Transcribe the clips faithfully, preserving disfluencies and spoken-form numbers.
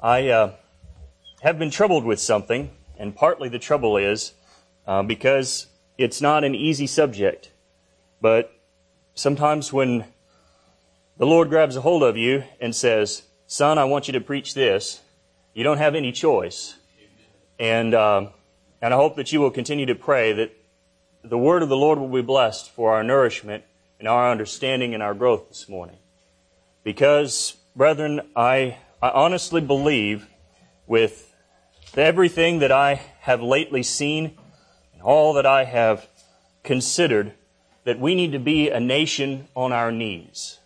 I uh, have been troubled with something, and partly the trouble is uh, because it's not an easy subject. But sometimes when the Lord grabs a hold of you and says, "Son, I want you to preach this," you don't have any choice. And uh, and I hope that you will continue to pray that the word of the Lord will be blessed for our nourishment and our understanding and our growth this morning. Because, brethren, I, I honestly believe with everything that I have lately seen and all that I have considered that we need to be a nation on our knees.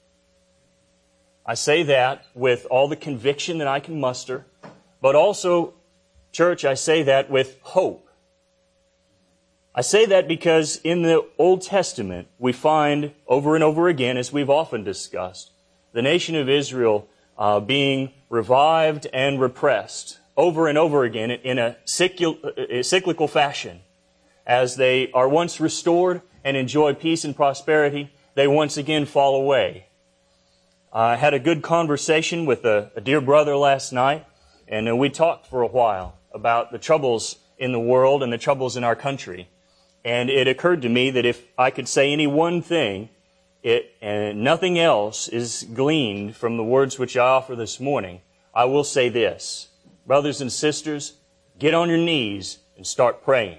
I say that with all the conviction that I can muster, but also, church, I say that with hope. I say that because in the Old Testament, we find over and over again, as we've often discussed, the nation of Israel uh, being revived and repressed over and over again in a cyclical fashion. As they are once restored and enjoy peace and prosperity, they once again fall away. I had a good conversation with a, a dear brother last night, and uh, we talked for a while about the troubles in the world and the troubles in our country. And it occurred to me that if I could say any one thing, it, and nothing else is gleaned from the words which I offer this morning, I will say this. Brothers and sisters, get on your knees and start praying.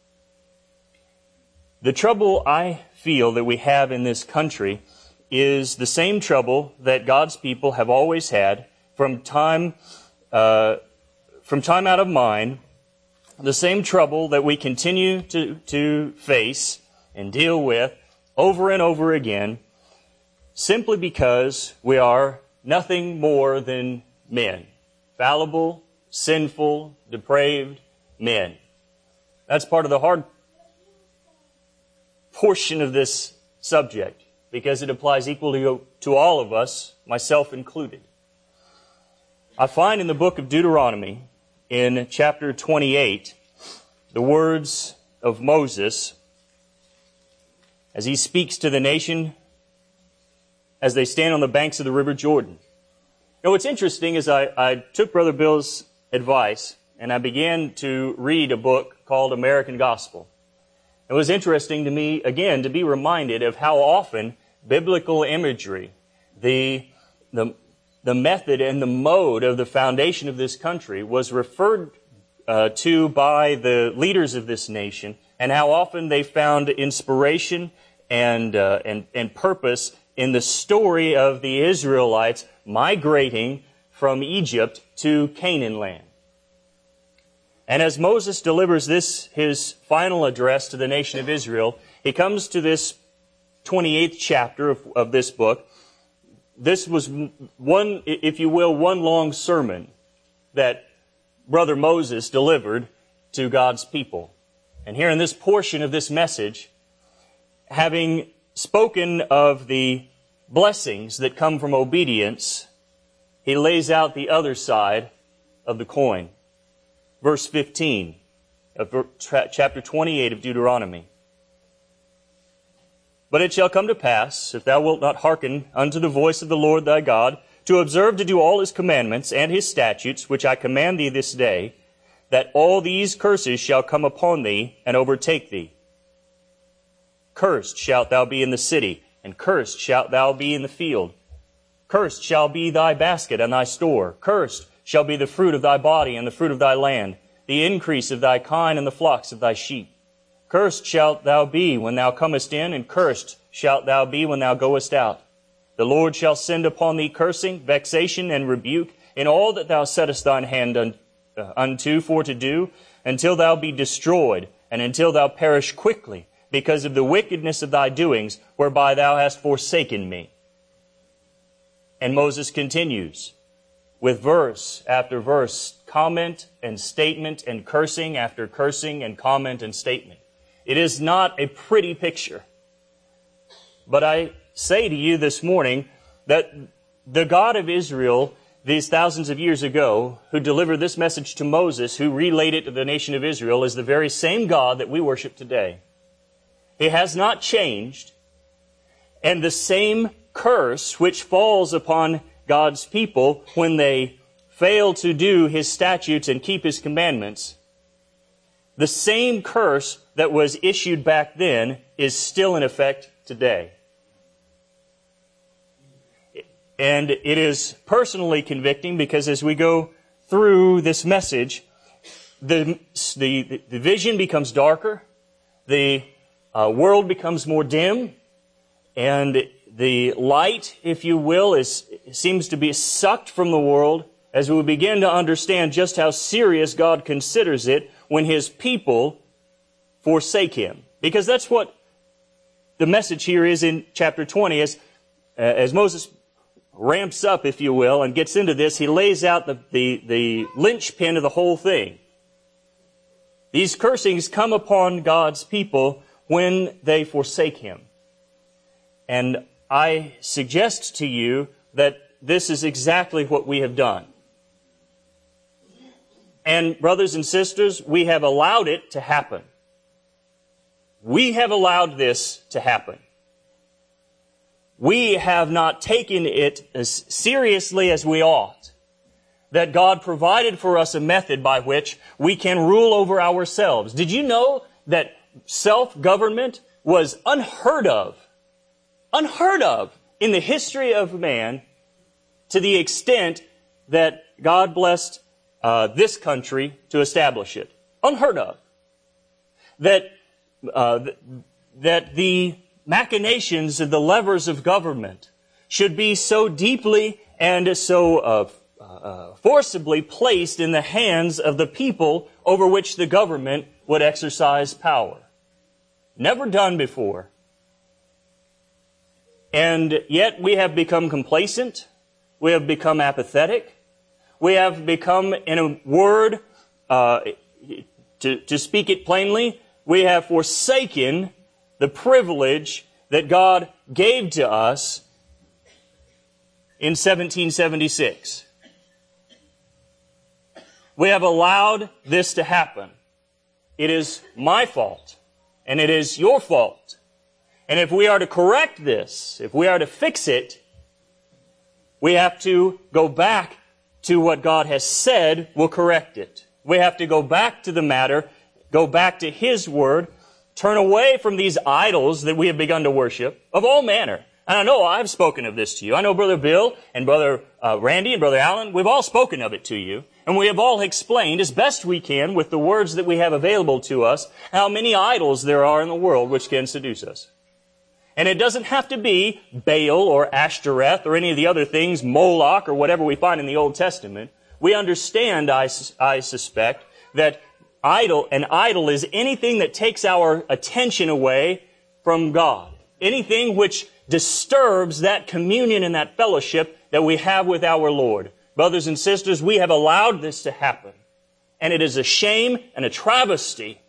The trouble I feel that we have in this country is the same trouble that God's people have always had from time, uh, from time out of mind, the same trouble that we continue to, to face and deal with over and over again, simply because we are nothing more than men. Fallible, sinful, depraved men. That's part of the hard portion of this subject, because it applies equally to all of us, myself included. I find in the book of Deuteronomy, in chapter twenty-eight, the words of Moses as he speaks to the nation as they stand on the banks of the river Jordan. Now, what's interesting is I, I took Brother Bill's advice and I began to read a book called American Gospel. It was interesting to me, again, to be reminded of how often biblical imagery, the, the, the method and the mode of the foundation of this country was referred uh, to by the leaders of this nation, and how often they found inspiration and, uh, and, and purpose in the story of the Israelites migrating from Egypt to Canaan land. And as Moses delivers this, his final address to the nation of Israel, he comes to this twenty-eighth chapter of, of this book. This was one, if you will, one long sermon that Brother Moses delivered to God's people. And here in this portion of this message, having spoken of the blessings that come from obedience, he lays out the other side of the coin. Verse fifteen of chapter twenty-eight of Deuteronomy. But it shall come to pass, if thou wilt not hearken unto the voice of the Lord thy God, to observe to do all His commandments and His statutes, which I command thee this day, that all these curses shall come upon thee and overtake thee. Cursed shalt thou be in the city, and cursed shalt thou be in the field. Cursed shall be thy basket and thy store. Cursed shall be the fruit of thy body and the fruit of thy land, the increase of thy kine and the flocks of thy sheep. Cursed shalt thou be when thou comest in, and cursed shalt thou be when thou goest out. The Lord shall send upon thee cursing, vexation, and rebuke in all that thou settest thine hand un, uh, unto for to do, until thou be destroyed, and until thou perish quickly, because of the wickedness of thy doings, whereby thou hast forsaken me. And Moses continues with verse after verse, comment and statement and cursing after cursing and comment and statement. It is not a pretty picture. But I say to you this morning that the God of Israel, these thousands of years ago, who delivered this message to Moses, who relayed it to the nation of Israel, is the very same God that we worship today. He has not changed, and the same curse which falls upon God's people when they fail to do His statutes and keep His commandments, the same curse that was issued back then is still in effect today. And it is personally convicting because as we go through this message, the, the, the vision becomes darker, the uh, world becomes more dim, and the light, if you will, is seems to be sucked from the world as we begin to understand just how serious God considers it when His people forsake Him. Because that's what the message here is in chapter twenty. As, uh, as Moses ramps up, if you will, and gets into this, he lays out the, the, the linchpin of the whole thing. These cursings come upon God's people when they forsake Him. And I suggest to you that this is exactly what we have done. And brothers and sisters, we have allowed it to happen. We have allowed this to happen. We have not taken it as seriously as we ought. That God provided for us a method by which we can rule over ourselves. Did you know that self-government was unheard of? Unheard of in the history of man, to the extent that God blessed uh, this country to establish it. Unheard of. That, uh, th- that the machinations of the levers of government should be so deeply and so uh, uh, forcibly placed in the hands of the people over which the government would exercise power. Never done before. And yet we have become complacent. We have become apathetic. We have become, in a word, uh, to, to speak it plainly, we have forsaken the privilege that God gave to us in seventeen seventy-six. We have allowed this to happen. It is my fault, and it is your fault. And if we are to correct this, if we are to fix it, we have to go back to what God has said will correct it. We have to go back to the matter, go back to His Word, turn away from these idols that we have begun to worship of all manner. And I know I've spoken of this to you. I know Brother Bill and Brother uh, Randy and Brother Allen, we've all spoken of it to you. And we have all explained as best we can with the words that we have available to us how many idols there are in the world which can seduce us. And it doesn't have to be Baal or Ashtoreth or any of the other things, Moloch or whatever we find in the Old Testament. We understand, I, I suspect, that idol, an idol is anything that takes our attention away from God. Anything which disturbs that communion and that fellowship that we have with our Lord. Brothers and sisters, we have allowed this to happen. And it is a shame and a travesty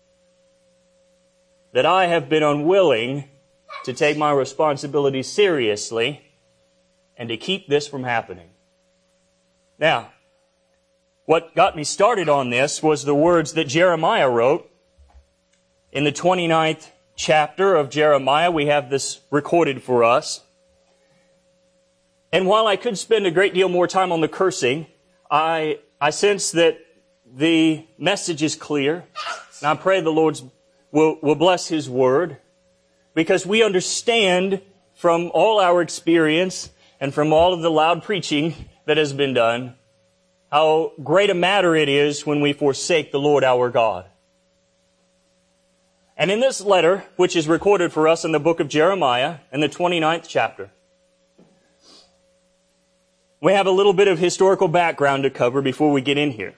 that I have been unwilling to take my responsibility seriously and to keep this from happening. Now, what got me started on this was the words that Jeremiah wrote. In the twenty-ninth chapter of Jeremiah, we have this recorded for us. And while I could spend a great deal more time on the cursing, I, I sense that the message is clear. And I pray the Lord will, will bless His Word, because we understand from all our experience and from all of the loud preaching that has been done how great a matter it is when we forsake the Lord our God. And in this letter, which is recorded for us in the book of Jeremiah, in the twenty-ninth chapter, we have a little bit of historical background to cover before we get in here.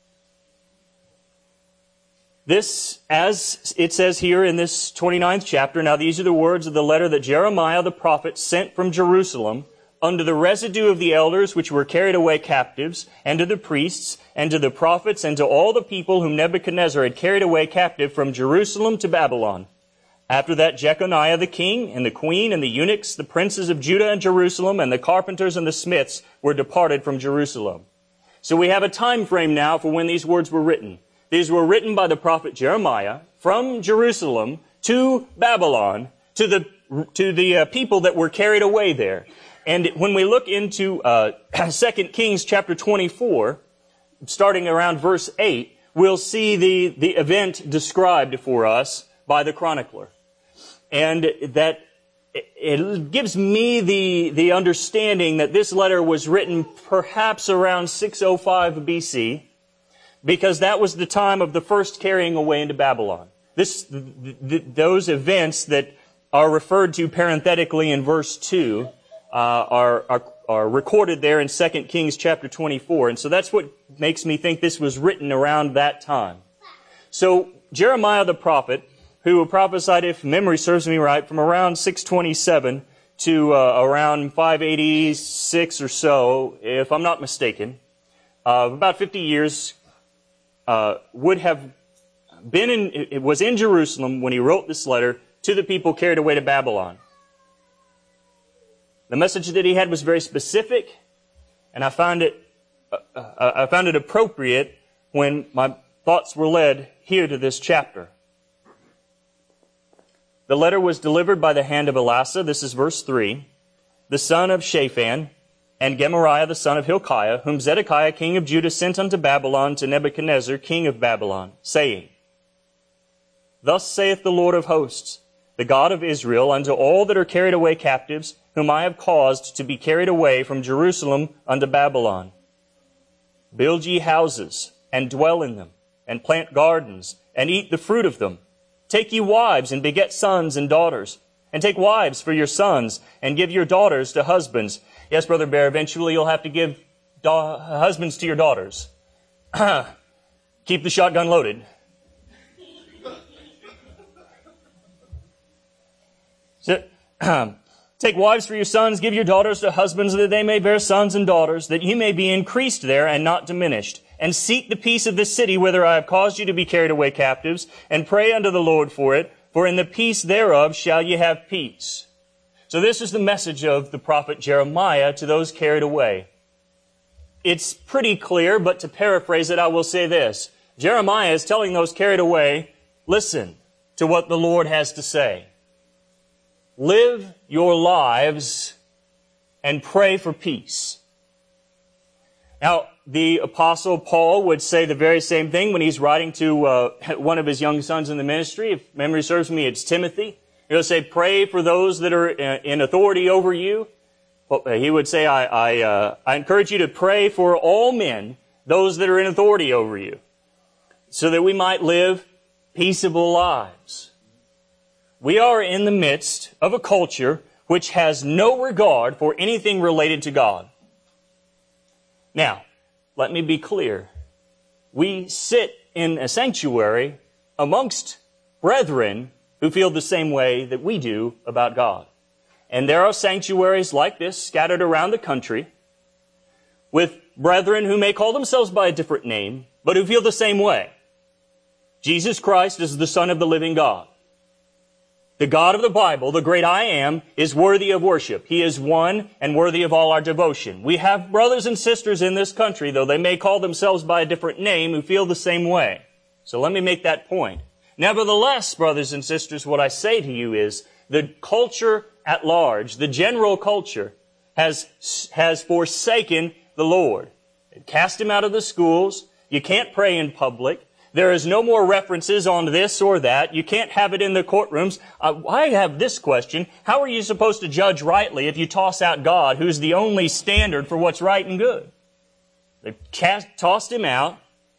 This, as it says here in this twenty-ninth chapter, now these are the words of the letter that Jeremiah the prophet sent from Jerusalem unto the residue of the elders which were carried away captives, and to the priests, and to the prophets, and to all the people whom Nebuchadnezzar had carried away captive from Jerusalem to Babylon. After that, Jeconiah the king, and the queen, and the eunuchs, the princes of Judah and Jerusalem, and the carpenters and the smiths were departed from Jerusalem. So we have a time frame now for when these words were written. These were written by the prophet Jeremiah from Jerusalem to Babylon, to the, to the uh, people that were carried away there. And when we look into uh, Second Kings chapter twenty-four, starting around verse eight, we'll see the, the event described for us by the chronicler. And that it gives me the, the understanding that this letter was written perhaps around six oh five B C, because that was the time of the first carrying away into Babylon. This, th- th- those events that are referred to parenthetically in verse two uh, are, are are recorded there in Second Kings chapter twenty-four. And so that's what makes me think this was written around that time. So Jeremiah the prophet, who prophesied, if memory serves me right, from around six twenty-seven to uh, around five eighty-six or so, if I'm not mistaken, uh, about fifty years, uh, would have been in, it was in Jerusalem when he wrote this letter to the people carried away to Babylon. The message that he had was very specific, and I found it, uh, I found it appropriate when my thoughts were led here to this chapter. The letter was delivered by the hand of Elasah, this is verse three, the son of Shaphan, and Gemariah the son of Hilkiah, whom Zedekiah king of Judah sent unto Babylon to Nebuchadnezzar king of Babylon, saying, Thus saith the Lord of hosts, the God of Israel, unto all that are carried away captives, whom I have caused to be carried away from Jerusalem unto Babylon. Build ye houses, and dwell in them, and plant gardens, and eat the fruit of them. Take ye wives, and beget sons and daughters, and take wives for your sons, and give your daughters to husbands. Yes, Brother Bear, eventually you'll have to give da- husbands to your daughters. Keep the shotgun loaded. So, take wives for your sons, give your daughters to husbands, that they may bear sons and daughters, that ye may be increased there and not diminished. And seek the peace of this city, whither I have caused you to be carried away captives, and pray unto the Lord for it, for in the peace thereof shall ye have peace. So this is the message of the prophet Jeremiah to those carried away. It's pretty clear, but to paraphrase it, I will say this. Jeremiah is telling those carried away, listen to what the Lord has to say. Live your lives and pray for peace. Now, the Apostle Paul would say the very same thing when he's writing to uh, one of his young sons in the ministry. If memory serves me, it's Timothy. He'll say, pray for those that are in authority over you. He would say, I, I, uh, I encourage you to pray for all men, those that are in authority over you, so that we might live peaceable lives. We are in the midst of a culture which has no regard for anything related to God. Now, let me be clear. We sit in a sanctuary amongst brethren who feel the same way that we do about God. And there are sanctuaries like this scattered around the country with brethren who may call themselves by a different name, but who feel the same way. Jesus Christ is the Son of the living God. The God of the Bible, the great I Am, is worthy of worship. He is one and worthy of all our devotion. We have brothers and sisters in this country, though they may call themselves by a different name, who feel the same way. So let me make that point. Nevertheless, brothers and sisters, what I say to you is the culture at large, the general culture, has, has forsaken the Lord. It cast him out of the schools. You can't pray in public. There is no more references on this or that. You can't have it in the courtrooms. Uh, I have this question. How are you supposed to judge rightly if you toss out God, who's the only standard for what's right and good? They've cast, tossed him out.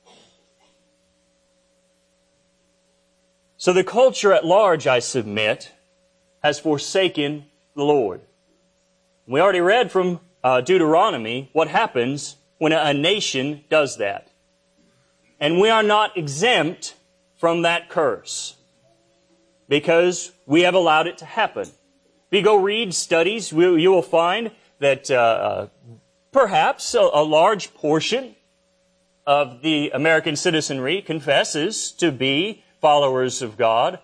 So the culture at large, I submit, has forsaken the Lord. We already read from uh, Deuteronomy what happens when a, a nation does that. And we are not exempt from that curse because we have allowed it to happen. If you go read studies, you will find that uh, perhaps a, a large portion of the American citizenry confesses to be followers of God.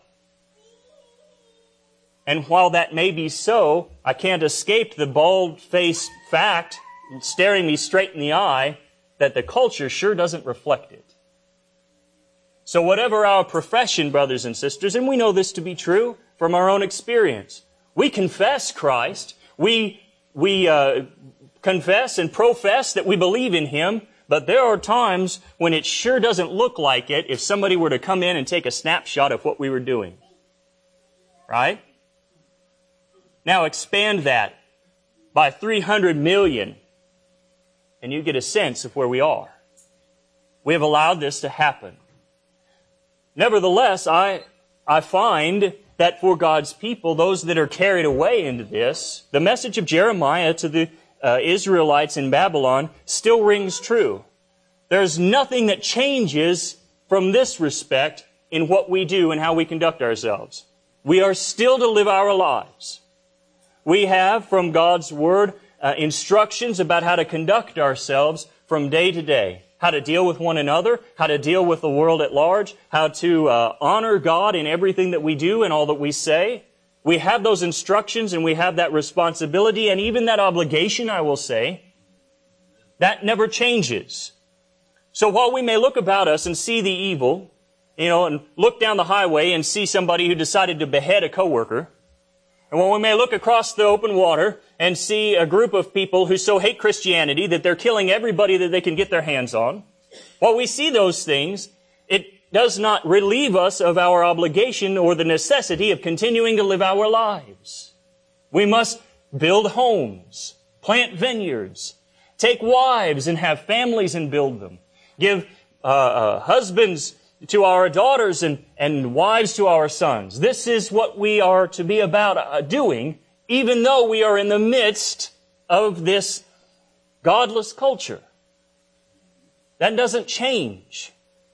And while that may be so, I can't escape the bald-faced fact staring me straight in the eye that the culture sure doesn't reflect it. So whatever our profession, brothers and sisters, and we know this to be true from our own experience, we confess Christ, we we uh, confess and profess that we believe in Him, but there are times when it sure doesn't look like it if somebody were to come in and take a snapshot of what we were doing. Right? Now expand that by three hundred million, and you get a sense of where we are. We have allowed this to happen. Nevertheless, I, I find that for God's people, those that are carried away into this, the message of Jeremiah to the uh, Israelites in Babylon still rings true. There's nothing that changes from this respect in what we do and how we conduct ourselves. We are still to live our lives. We have from God's Word uh, instructions about how to conduct ourselves from day to day. How to deal with one another, how to deal with the world at large, how to uh, honor God in everything that we do and all that we say. We have those instructions and we have that responsibility and even that obligation, I will say. That never changes. So while we may look about us and see the evil, you know, and look down the highway and see somebody who decided to behead a coworker, and while we may look across the open water and see a group of people who so hate Christianity that they're killing everybody that they can get their hands on, while we see those things, it does not relieve us of our obligation or the necessity of continuing to live our lives. We must build homes, plant vineyards, take wives and have families and build them, give uh, uh, husbands to our daughters and, and wives to our sons. This is what we are to be about uh, doing, even though we are in the midst of this godless culture. That doesn't change.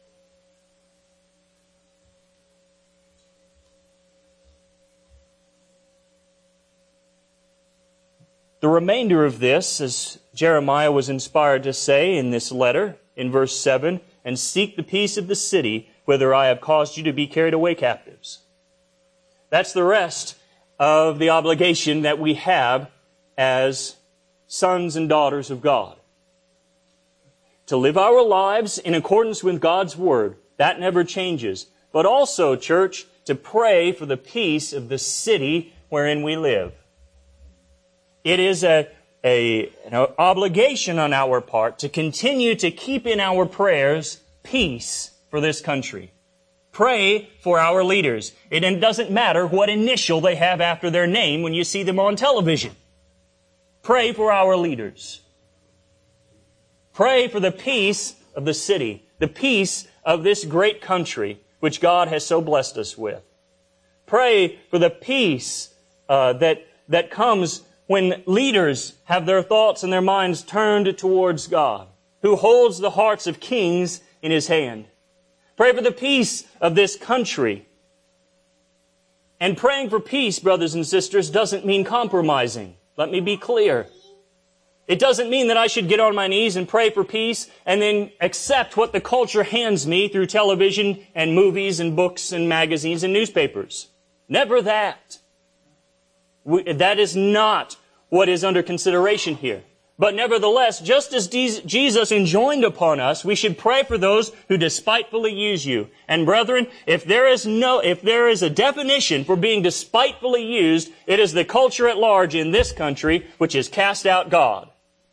The remainder of this, as Jeremiah was inspired to say in this letter, in verse seven, and seek the peace of the city, whither I have caused you to be carried away captives. That's the rest of the obligation that we have as sons and daughters of God. To live our lives in accordance with God's Word. That never changes. But also, church, to pray for the peace of the city wherein we live. It is a A, an obligation on our part to continue to keep in our prayers peace for this country. Pray for our leaders. It doesn't matter what initial they have after their name when you see them on television. Pray for our leaders. Pray for the peace of the city, the peace of this great country which God has so blessed us with. Pray for the peace uh, that, that comes when leaders have their thoughts and their minds turned towards God, who holds the hearts of kings in His hand. Pray for the peace of this country. And praying for peace, brothers and sisters, doesn't mean compromising. Let me be clear. It doesn't mean that I should get on my knees and pray for peace and then accept what the culture hands me through television and movies and books and magazines and newspapers. Never that. We, that is not what is under consideration here. But nevertheless, just as Jesus enjoined upon us, we should pray for those who despitefully use you. And brethren, if there is no, if there is a definition for being despitefully used, it is the culture at large in this country which has cast out God.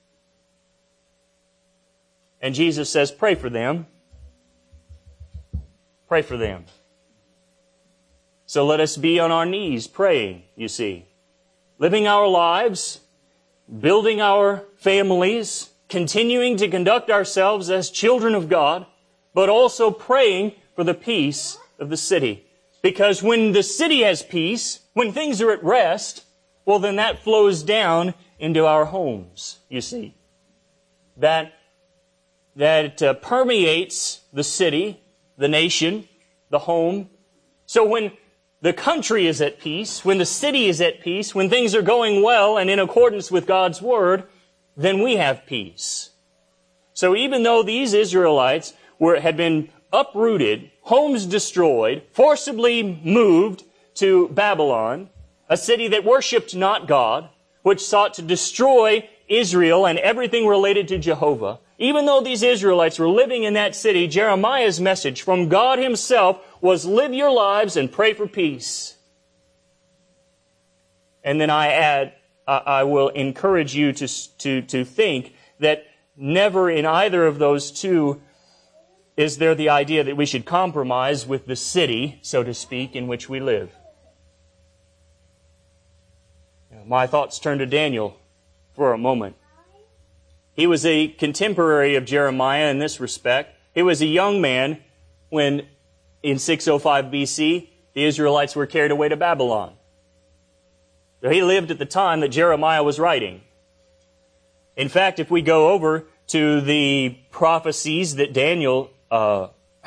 And Jesus says, pray for them. Pray for them. So let us be on our knees praying, you see. Living our lives, building our families, continuing to conduct ourselves as children of God, but also praying for the peace of the city. Because when the city has peace, when things are at rest, well, then that flows down into our homes, you see. That, that uh, permeates the city, the nation, the home. So when the country is at peace, when the city is at peace, when things are going well and in accordance with God's Word, then we have peace. So even though these Israelites were, had been uprooted, homes destroyed, forcibly moved to Babylon, a city that worshipped not God, which sought to destroy Israel and everything related to Jehovah, even though these Israelites were living in that city, Jeremiah's message from God Himself was live your lives and pray for peace. And then I add, I, I will encourage you to, to, to think that never in either of those two is there the idea that we should compromise with the city, so to speak, in which we live. My thoughts turn to Daniel for a moment. He was a contemporary of Jeremiah in this respect. He was a young man when, in six oh five B C, the Israelites were carried away to Babylon. So he lived at the time that Jeremiah was writing. In fact, if we go over to the prophecies that Daniel uh,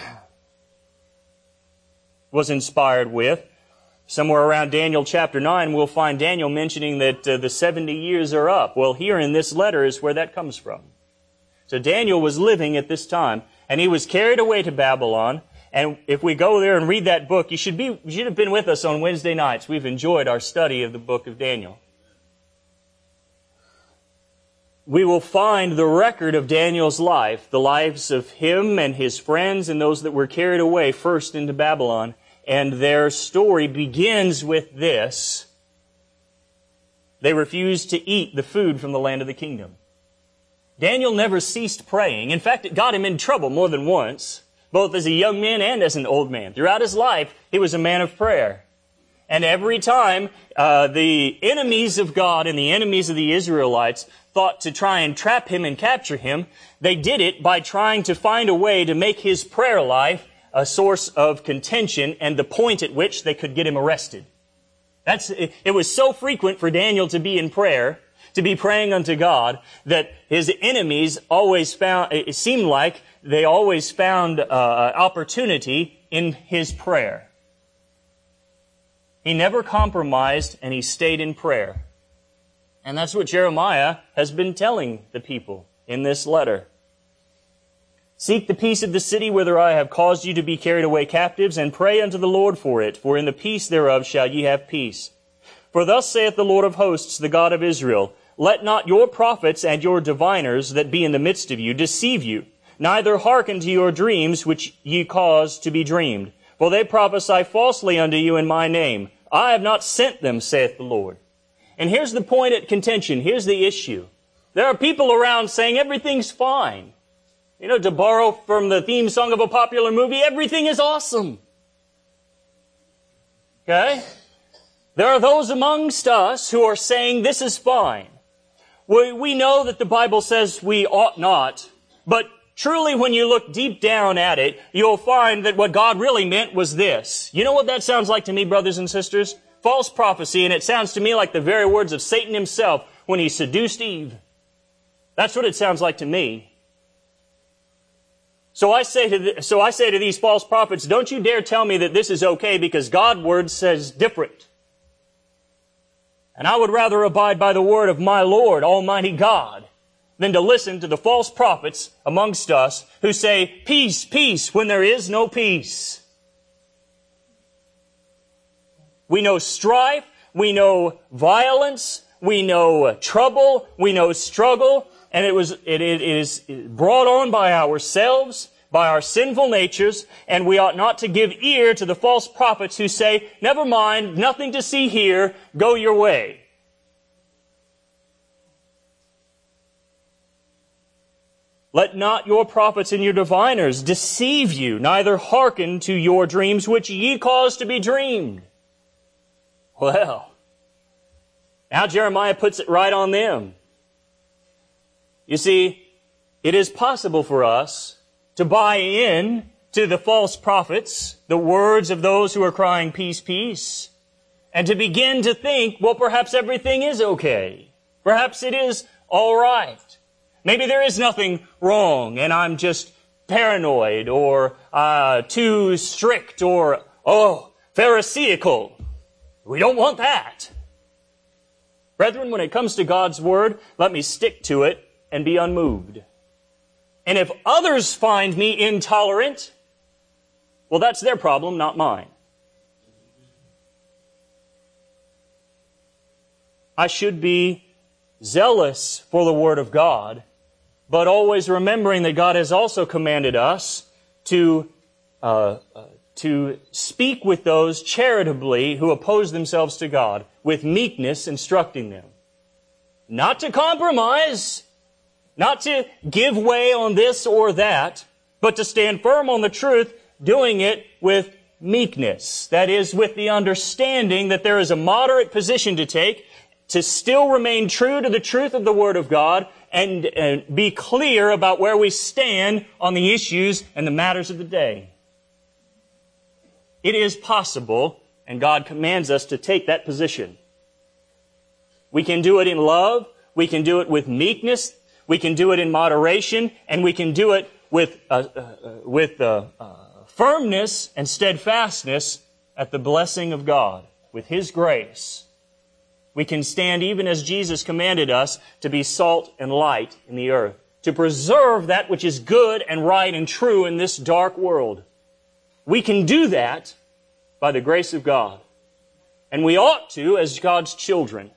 was inspired with, somewhere around Daniel chapter nine, we'll find Daniel mentioning that uh, the seventy years are up. Well, here in this letter is where that comes from. So Daniel was living at this time, and he was carried away to Babylon. And if we go there and read that book, you should be, you should have been with us on Wednesday nights. We've enjoyed our study of the book of Daniel. We will find the record of Daniel's life, the lives of him and his friends and those that were carried away first into Babylon. And their story begins with this: they refused to eat the food from the land of the kingdom. Daniel never ceased praying. In fact, it got him in trouble more than once, both as a young man and as an old man. Throughout his life, he was a man of prayer. And every time uh, the enemies of God and the enemies of the Israelites thought to try and trap him and capture him, they did it by trying to find a way to make his prayer life a source of contention and the point at which they could get him arrested. That's, it was so frequent for Daniel to be in prayer, to be praying unto God, that his enemies always found, it seemed like they always found uh, opportunity in his prayer. He never compromised, and he stayed in prayer. And that's what Jeremiah has been telling the people in this letter. Seek the peace of the city whither I have caused you to be carried away captives, and pray unto the Lord for it, for in the peace thereof shall ye have peace. For thus saith the Lord of hosts, the God of Israel, let not your prophets and your diviners that be in the midst of you deceive you, neither hearken to your dreams which ye cause to be dreamed. For they prophesy falsely unto you in my name. I have not sent them, saith the Lord. And here's the point at contention. Here's the issue. There are people around saying everything's fine. You know, to borrow from the theme song of a popular movie, everything is awesome. Okay? There are those amongst us who are saying this is fine. We, we know that the Bible says we ought not, but truly when you look deep down at it, you'll find that what God really meant was this. You know what that sounds like to me, brothers and sisters? False prophecy, and it sounds to me like the very words of Satan himself when he seduced Eve. That's what it sounds like to me. So I say to the, so I say to these false prophets, don't you dare tell me that this is okay because God's word says different. And I would rather abide by the word of my Lord, Almighty God, than to listen to the false prophets amongst us who say, peace, peace, when there is no peace. We know strife, we know violence, we know trouble, we know struggle, and it was it, it is brought on by ourselves, by our sinful natures, and we ought not to give ear to the false prophets who say, never mind, nothing to see here, go your way. Let not your prophets and your diviners deceive you, neither hearken to your dreams which ye cause to be dreamed. Well, now Jeremiah puts it right on them. You see, it is possible for us to buy in to the false prophets, the words of those who are crying peace, peace, and to begin to think, well, perhaps everything is okay. Perhaps it is all right. Maybe there is nothing wrong, and I'm just paranoid or uh, too strict or, oh, pharisaical. We don't want that. Brethren, when it comes to God's word, let me stick to it and be unmoved. And if others find me intolerant, well, that's their problem, not mine. I should be zealous for the word of God, but always remembering that God has also commanded us to uh, uh, to speak with those charitably who oppose themselves to God, with meekness instructing them. not to compromise, not to give way on this or that, but to stand firm on the truth, doing it with meekness. That is, with the understanding that there is a moderate position to take, to still remain true to the truth of the Word of God, and uh, be clear about where we stand on the issues and the matters of the day. It is possible, and God commands us to take that position. We can do it in love, we can do it with meekness, we can do it in moderation, and we can do it with uh, uh, with uh, uh, firmness and steadfastness at the blessing of God, with His grace. We can stand even as Jesus commanded us to be salt and light in the earth, to preserve that which is good and right and true in this dark world. We can do that by the grace of God. And we ought to as God's children.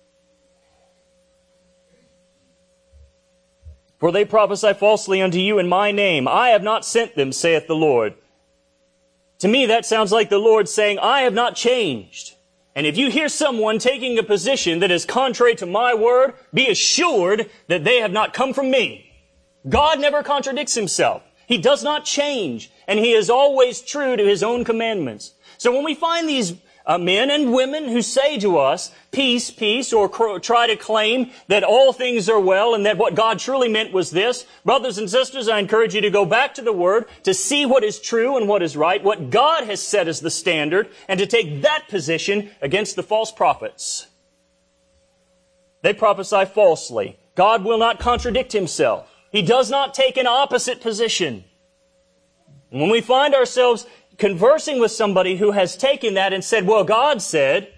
For they prophesy falsely unto you in my name. I have not sent them, saith the Lord. To me, that sounds like the Lord saying, I have not changed. And if you hear someone taking a position that is contrary to my word, be assured that they have not come from me. God never contradicts Himself. He does not change, and He is always true to His own commandments. So when we find these uh, men and women who say to us, peace, peace, or cr- try to claim that all things are well and that what God truly meant was this, brothers and sisters, I encourage you to go back to the Word to see what is true and what is right, what God has set as the standard, and to take that position against the false prophets. They prophesy falsely. God will not contradict Himself. He does not take an opposite position. And when we find ourselves conversing with somebody who has taken that and said, well, God said,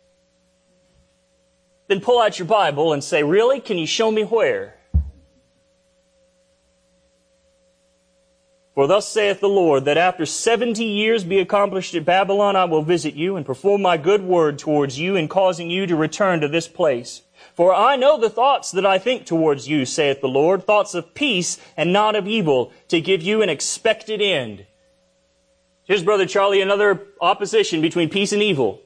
then pull out your Bible and say, really? Can you show me where? For thus saith the Lord, that after seventy years be accomplished at Babylon, I will visit you and perform my good word towards you in causing you to return to this place. For I know the thoughts that I think towards you, saith the Lord, thoughts of peace and not of evil, to give you an expected end. Here's Brother Charlie, another opposition between peace and evil.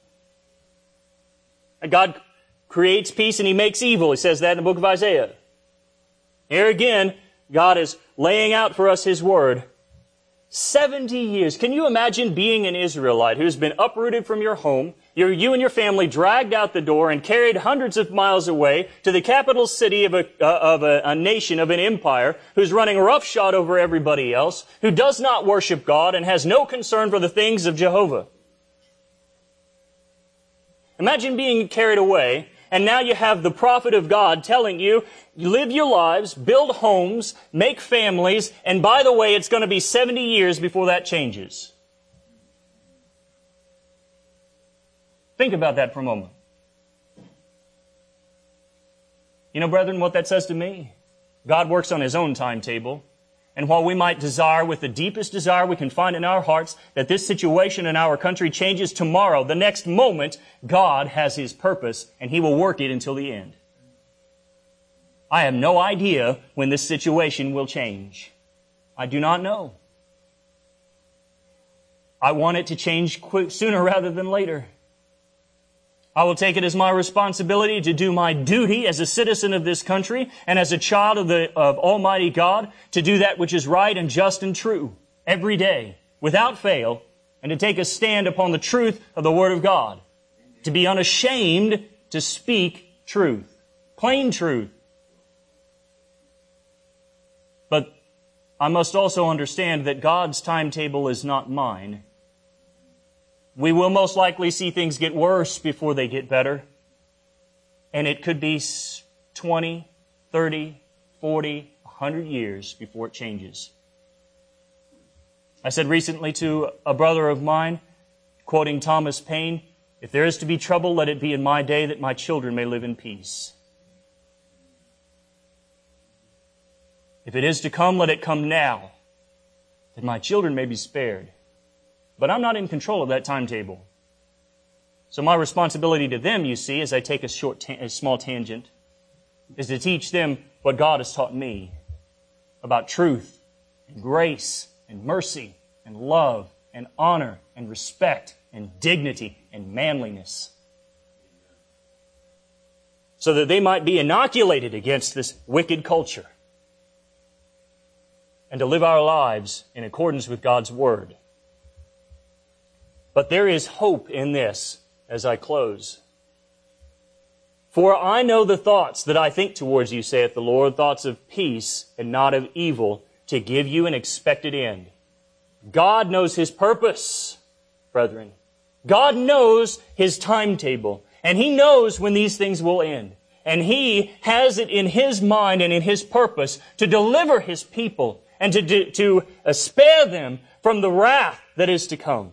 God creates peace and He makes evil. He says that in the book of Isaiah. Here again, God is laying out for us His Word. Seventy years. Can you imagine being an Israelite who's been uprooted from your home, you're, you and your family dragged out the door and carried hundreds of miles away to the capital city of a, uh, of a, a nation, of an empire, who's running roughshod over everybody else, who does not worship God and has no concern for the things of Jehovah? Imagine being carried away, and now you have the prophet of God telling you, live your lives, build homes, make families, and by the way, it's going to be seventy years before that changes. Think about that for a moment. You know, brethren, what that says to me? God works on His own timetable. And while we might desire with the deepest desire we can find in our hearts that this situation in our country changes tomorrow, the next moment, God has His purpose and He will work it until the end. I have no idea when this situation will change. I do not know. I want it to change quick, sooner rather than later. I will take it as my responsibility to do my duty as a citizen of this country and as a child of the of Almighty God to do that which is right and just and true every day, without fail, and to take a stand upon the truth of the Word of God. To be unashamed to speak truth, plain truth. But I must also understand that God's timetable is not mine. We will most likely see things get worse before they get better. And it could be twenty, thirty, forty, one hundred years before it changes. I said recently to a brother of mine, quoting Thomas Paine, if there is to be trouble, let it be in my day that my children may live in peace. If it is to come, let it come now, that my children may be spared. But I'm not in control of that timetable. So my responsibility to them, you see, as I take a short, ta- a small tangent, is to teach them what God has taught me about truth and grace and mercy and love and honor and respect and dignity and manliness. so that they might be inoculated against this wicked culture and to live our lives in accordance with God's Word. But there is hope in this as I close. For I know the thoughts that I think towards you, saith the Lord, thoughts of peace and not of evil, to give you an expected end. God knows His purpose, brethren. God knows His timetable, and He knows when these things will end. And He has it in His mind and in His purpose to deliver His people and to, to uh, spare them from the wrath that is to come.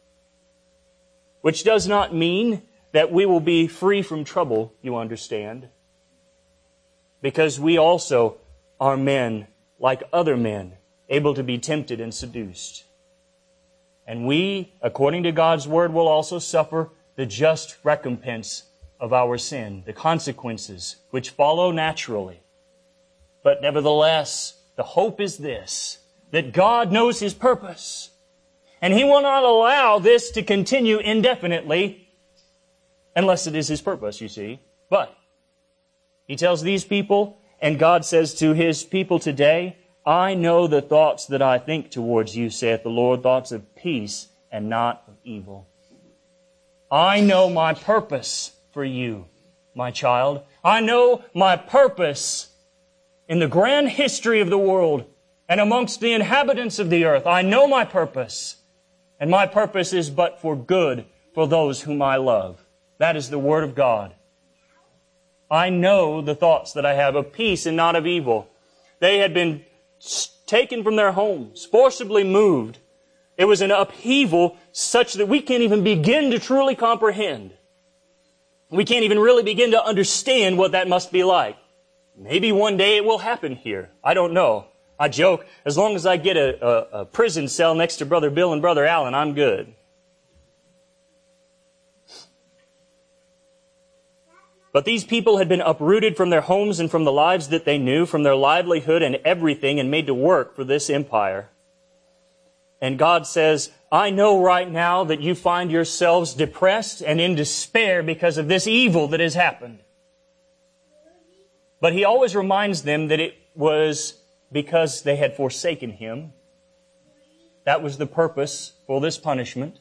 Which does not mean that we will be free from trouble, you understand. Because we also are men like other men, able to be tempted and seduced. And we, according to God's Word, will also suffer the just recompense of our sin, the consequences which follow naturally. But nevertheless, the hope is this, that God knows His purpose. And He will not allow this to continue indefinitely, unless it is His purpose, you see. But He tells these people, and God says to His people today, I know the thoughts that I think towards you, saith the Lord, thoughts of peace and not of evil. I know my purpose for you, my child. I know my purpose in the grand history of the world and amongst the inhabitants of the earth. I know my purpose, and my purpose is but for good for those whom I love. That is the Word of God. I know the thoughts that I have of peace and not of evil. They had been taken from their homes, forcibly moved. It was an upheaval such that we can't even begin to truly comprehend. We can't even really begin to understand what that must be like. Maybe one day it will happen here. I don't know. I joke, as long as I get a, a, a prison cell next to Brother Bill and Brother Allen, I'm good. But these people had been uprooted from their homes and from the lives that they knew, from their livelihood and everything, and made to work for this empire. And God says, I know right now that you find yourselves depressed and in despair because of this evil that has happened. But He always reminds them that it was because they had forsaken Him. That was the purpose for this punishment.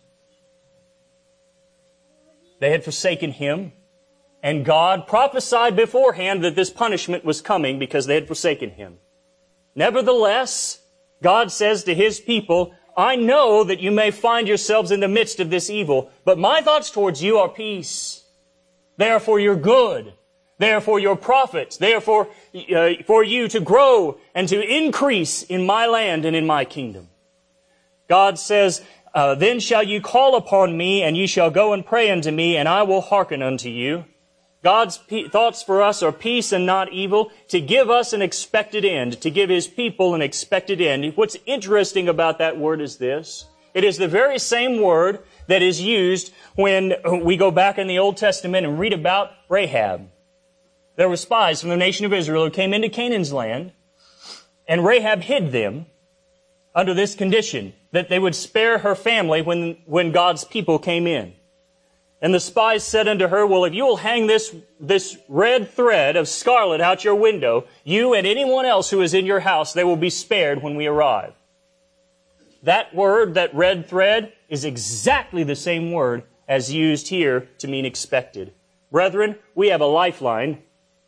They had forsaken Him. And God prophesied beforehand that this punishment was coming because they had forsaken Him. Nevertheless, God says to His people, I know that you may find yourselves in the midst of this evil, but my thoughts towards you are peace. They are for your good. They are for your profit. They are for, uh, for you to grow and to increase in my land and in my kingdom. God says, uh, Then shall you call upon me, and ye shall go and pray unto me, and I will hearken unto you. God's pe- thoughts for us are peace and not evil, to give us an expected end, to give His people an expected end. What's interesting about that word is this. It is the very same word that is used when we go back in the Old Testament and read about Rahab. There were spies from the nation of Israel who came into Canaan's land, and Rahab hid them under this condition, that they would spare her family when, when God's people came in. And the spies said unto her, well, if you will hang this, this red thread of scarlet out your window, you and anyone else who is in your house, they will be spared when we arrive. That word, that red thread, is exactly the same word as used here to mean expected. Brethren, we have a lifeline.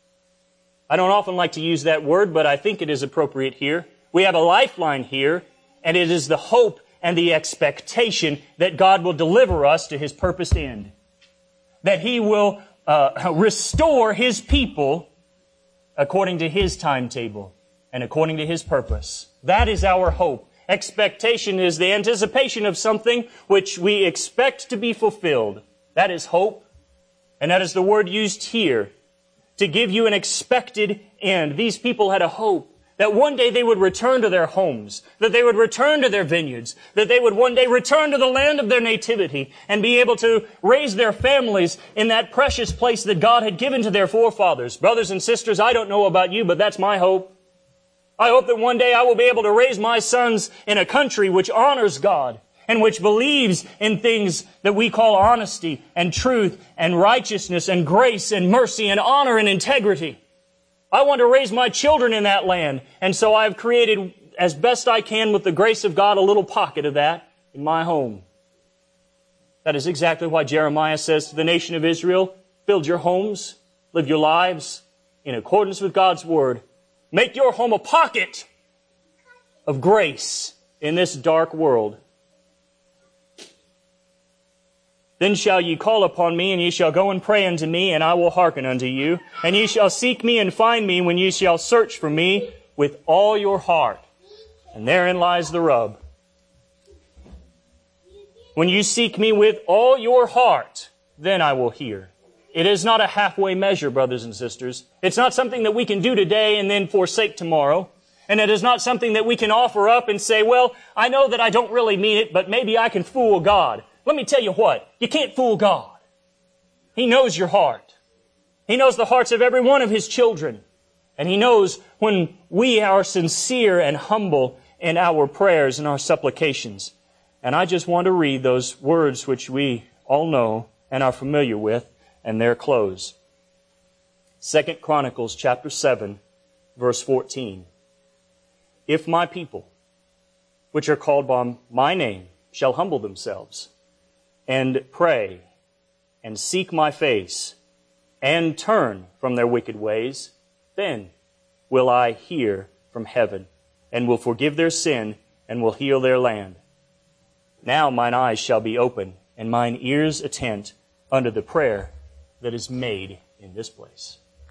I don't often like to use that word, but I think it is appropriate here. We have a lifeline here, and it is the hope and the expectation that God will deliver us to His purposed end. That He will uh, restore His people according to His timetable and according to His purpose. That is our hope. Expectation is the anticipation of something which we expect to be fulfilled. That is hope. And that is the word used here, to give you an expected end. These people had a hope that one day they would return to their homes, that they would return to their vineyards, that they would one day return to the land of their nativity and be able to raise their families in that precious place that God had given to their forefathers. Brothers and sisters, I don't know about you, but that's my hope. I hope that one day I will be able to raise my sons in a country which honors God, and which believes in things that we call honesty and truth and righteousness and grace and mercy and honor and integrity. I want to raise my children in that land, and so I've created, as best I can with the grace of God, a little pocket of that in my home. That is exactly why Jeremiah says to the nation of Israel, build your homes, live your lives in accordance with God's Word. Make your home a pocket of grace in this dark world. Then shall ye call upon me, and ye shall go and pray unto me, and I will hearken unto you. And ye shall seek me and find me when ye shall search for me with all your heart. And therein lies the rub. When you seek me with all your heart, then I will hear. It is not a halfway measure, brothers and sisters. It's not something that we can do today and then forsake tomorrow. And it is not something that we can offer up and say, well, I know that I don't really mean it, but maybe I can fool God. Let me tell you what, you can't fool God. He knows your heart. He knows the hearts of every one of His children. And He knows when we are sincere and humble in our prayers and our supplications. And I just want to read those words which we all know and are familiar with, and their close. Second Chronicles chapter seven, verse fourteen. If my people, which are called by my name, shall humble themselves, and pray, and seek my face, and turn from their wicked ways, then will I hear from heaven, and will forgive their sin, and will heal their land. Now mine eyes shall be open, and mine ears attent unto the prayer that is made in this place.